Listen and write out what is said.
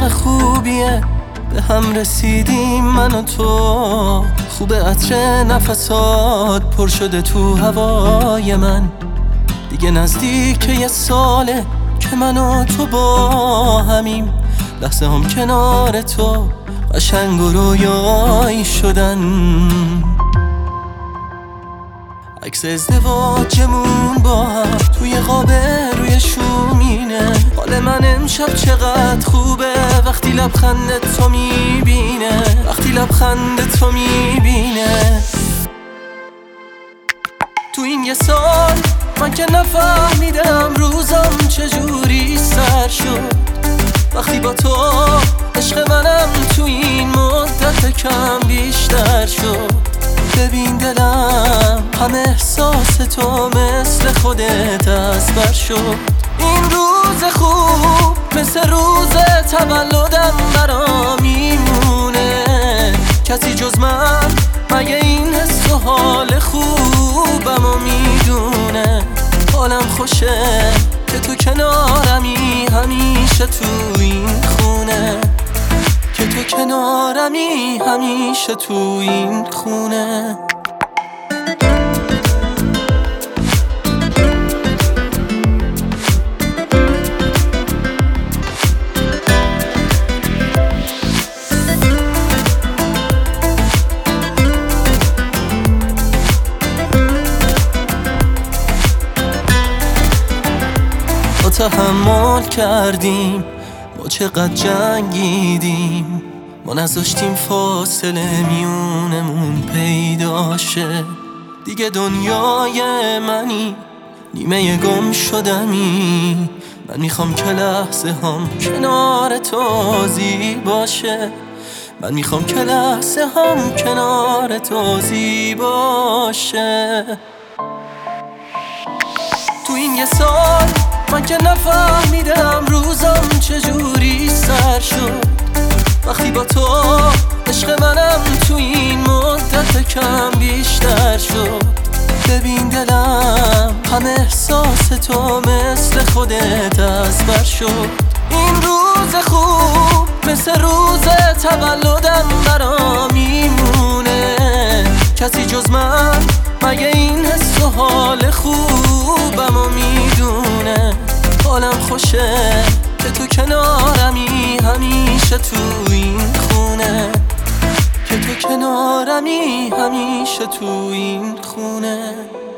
خوبیه به هم رسیدیم من و تو. خوبه عطر نفسات پر شده تو هوای من. دیگه نزدیک یه ساله که من و تو با همیم. لحظه هم کنار تو قشنگ و رویایی شدن. عکس ازدواجمون با هم توی قاب روی شومینه. حال من امشب چقدر خوبه وقتی لبخند تو میبینه، وقتی لبخند تو میبینه. تو این یه سال من که نفهمیدم روزم چجوری سر شد. وقتی با تو عشق منم تو این مدت کم بیشتر شد. ببین دلم همه احساس تو مثل خودت از بر شد. این روز خوب مثل روز تولدم برا میمونه. کسی جز من مگه این حس و حال خوبم و میدونه. حالم خوشه که تو کنارمی همیشه تو این خونه، که تو کنارمی همیشه تو این خونه. با تحمل کردیم ما چقدر جنگیدیم. ما نذاشتیم فاصله میونمون پیدا شه. دیگه دنیای منی نیمه گم شدمی. من میخوام که لحظه هم کنار تو زیباشه. من میخوام که لحظه هم کنار تو زیباشه. تو این یه سال من که نفهمیدم روزم چجوری سر شد. وقتی با تو عشق منم تو این مدت کم بیشتر شد. ببین دلم همه احساس تو مثل خودت از بر شد. این روز خوب مثل روز تولدم برا میمونه. کسی جز من مگه این حس و حال خوبم و میدونه. حالم خوشه که تو کنارمی همیشه تو این خونه، که تو کنارمی همیشه تو این خونه.